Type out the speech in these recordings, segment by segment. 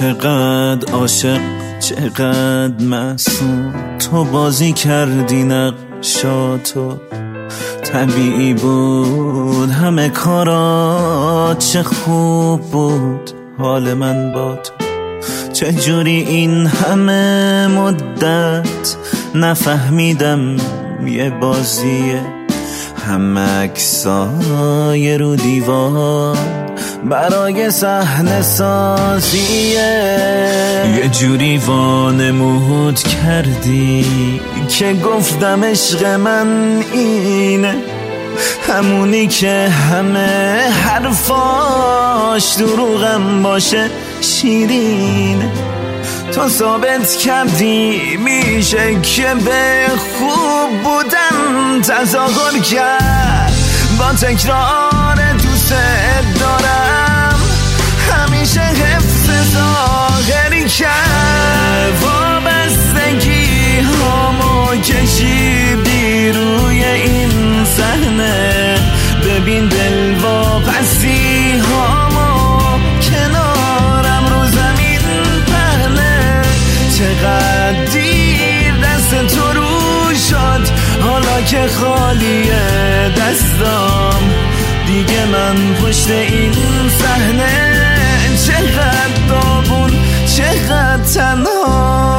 چقدر عاشق چقدر معصوم تو بازی کردی نقشاتو طبیعی بود همه کارات چه خوب بود حال من با تو چجوری این همه مدت نفهمیدم یه بازیه همه عکسای رو دیوار برای صحنه سازیه یه جوری وانمود کردی که گفتم عشق من اینه همونی که همه حرفاش دروغم باشه شیرینه تو ثابت کردی میشه که به خوب بودن تظاهر کرد با تکرار دوست دارم همیشه حفظ ظاهری کرد وابستگی هامو کشیدی روی این صحنه ببین دل واپسی هامو کنارم رو زمین پهنه چقدر دیر دست تو رو شد حالا که خالیه دستام دیگه من پشت این صحنه چقدر داغون چقدر تنها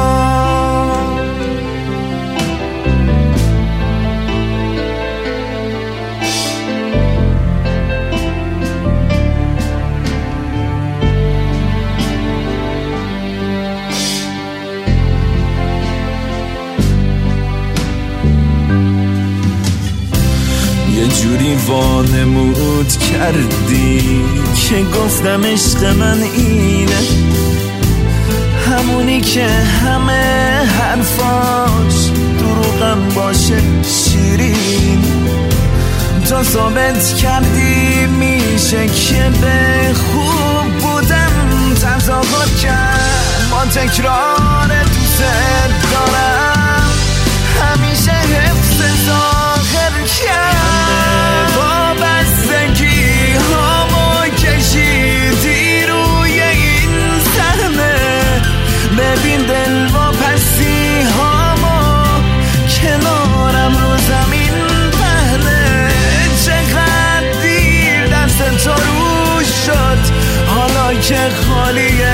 یه جوری وانمود کردی که گفتم عشق من اینه همونی که همه حرفاش دروغم باشه شیرین تو ثابت کردی میشه که به خوب بودم تظاهر کرد با تکرار دوست دارم همیشه حفظ ظاهر کرد وابستگی هامو کشیدی روی این صحنه ببین دل واپسی هامو کنارم رو زمین پهنه چقدر دیر دست تو رو شد حالا که خالیه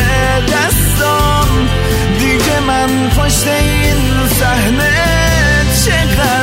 دستام دیگه من پشت این صحنه چقدر